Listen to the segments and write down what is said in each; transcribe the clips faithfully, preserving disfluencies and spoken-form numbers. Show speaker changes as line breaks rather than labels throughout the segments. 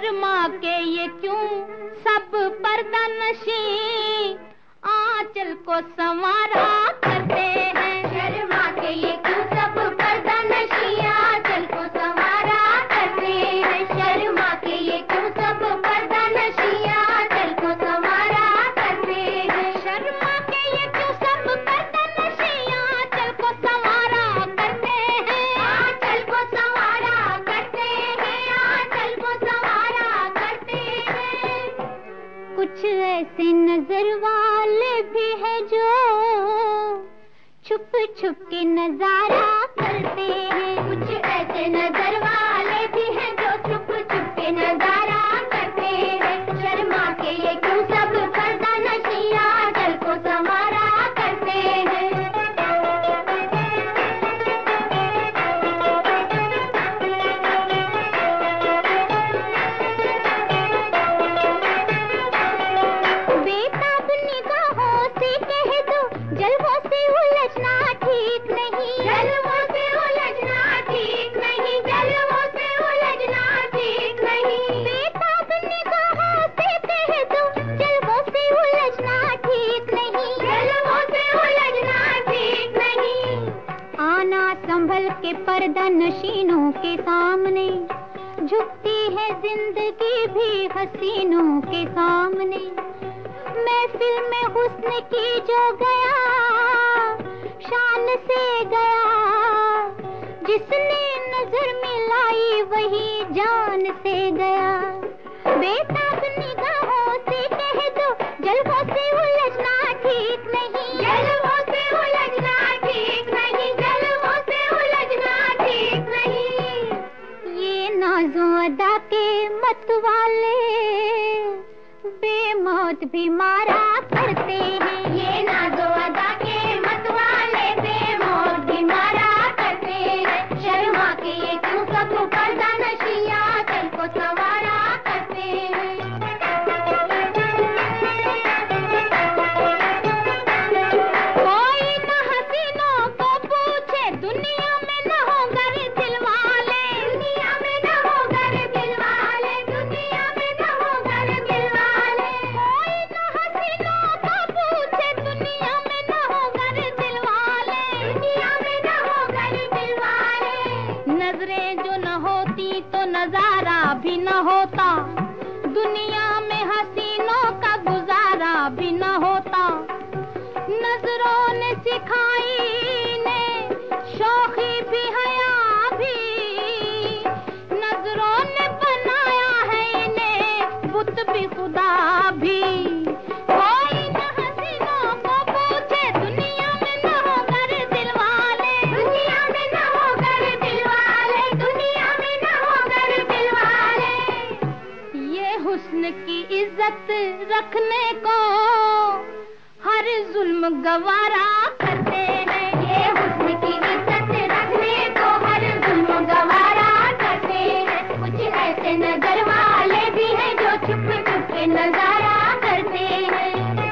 शर्मा के ये क्यों सब पर्दा नशी आंचल को संवारा करते हैं। शर्मा के ये क्यों सब पर्दा नशी आंचल को संवारा करते हैं। शर्मा के ये क्यों सब पर्दा नशी आंचल को संवारा करते हैं। शर्मा के ये क्यों सब पर्दा नशी आंचल को संवारा करते हैं। आंचल को संवारा करते हैं। आंचल को संवारा करते हैं। कुछ ऐसे नजर वाले भी है जो छुप छुप के नजारा करते हैं। कुछ ऐसे नजर वाले भी हैं जो छुप छुप के नजारा करते हैं। शर्मा के ये क्यों सब पर्दा नशी आंचल को संवारा करते हैं। बेताब निगाहों से कह दो जलवों से उलझना ठीक नहीं। जलवों से उलझना ठीक नहीं। जलवों से उलझना ठीक नहीं। बेताब निगाहों से कह दो जलवों से उलझना ठीक नहीं। जलवों से उलझना ठीक नहीं। आना संभल के पर्दा नशीनों के सामने झुकती है जिंदगी भी हसीनों के सामने। महफिल में हुस्न की जो गया शान से गया। जिसने नजर मिलाई वही जान से गया। बेताब निगाहों से कह दो जलवों से उलझना ठीक नहीं। जलवों से उलझना ठीक नहीं। जलवों से उलझना ठीक नहीं। ये नाज़ो अदा के मत वाले बेमौत भी मारा करते हैं। ये नाज़ो अदा के मत वाले बेमौत भी मारा करते हैं। शर्मा के ये क्यों सब पर्दा नशी आंचल को संवारा करते हैं। कोई न हसीनों को पूछे दुनिया में न हो गर दिल वाले। दुनिया में न हो गर दिल वाले। दुनिया में न हो गर दिल वाले। कोई न हसीनों को पूछे दुनिया में न हो गर दिल वाले। दुनिया में न हो गर दिल वाले। नजरें जो न होती तो नजारा भी न होता। दुनिया में हसीनों का गुजारा भी न होता। नजरों ने सिखाई ने शौखी भी हया भी। नजरों ने बनाया है इन्हें बुत भी खुदा भी। कोई न हसीनों को पूछे दुनिया में न हो गर दिल वाले। दुनिया में न हो गर दिल वाले। दुनिया में न हो गर दिल वाले। ये हुस्न की इज्जत रखने को हर जुल्म गवारा करते हैं। ये हुस्न की इज्जत रखने को हर जुल्म गवारा करते हैं। कुछ ऐसे नजर वाले भी हैं जो छुप छुप के नजारा करते हैं।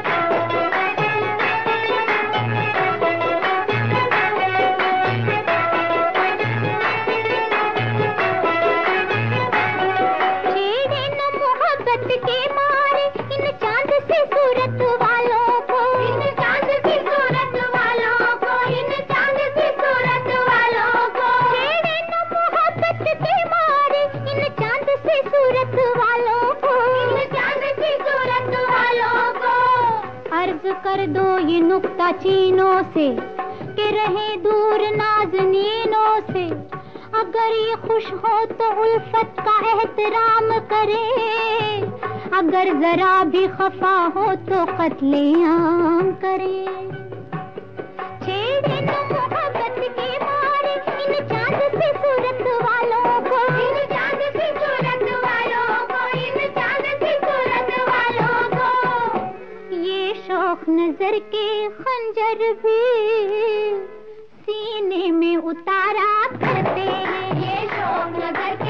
छेड़े न मोहब्बत के मारे इन चांद से सूरत वालों को। इन चांद की सूरत वालों को। इन चांद की सूरत वालों को। छेड़े न मोहब्बत के मारे इन चांद से सूरत वालों को। इन चांद की सूरत वालों को। अर्ज कर दो ये नुक्ता चीनों से कि रहे दूर नाज़नीनों से। अगर ये खुश हो तो उल्फत का एहतराम करे। अगर जरा भी खफा हो तो कत्लेआम करे। छेड़े न मोहब्बत के मारे इन चांद से सूरत वालों को। इन चांद की सूरत वालों को। इन चांद की सूरत वालों को। ये शौक नजर के खंजर भी सीने में उतारा करते हैं। ये शौक नजर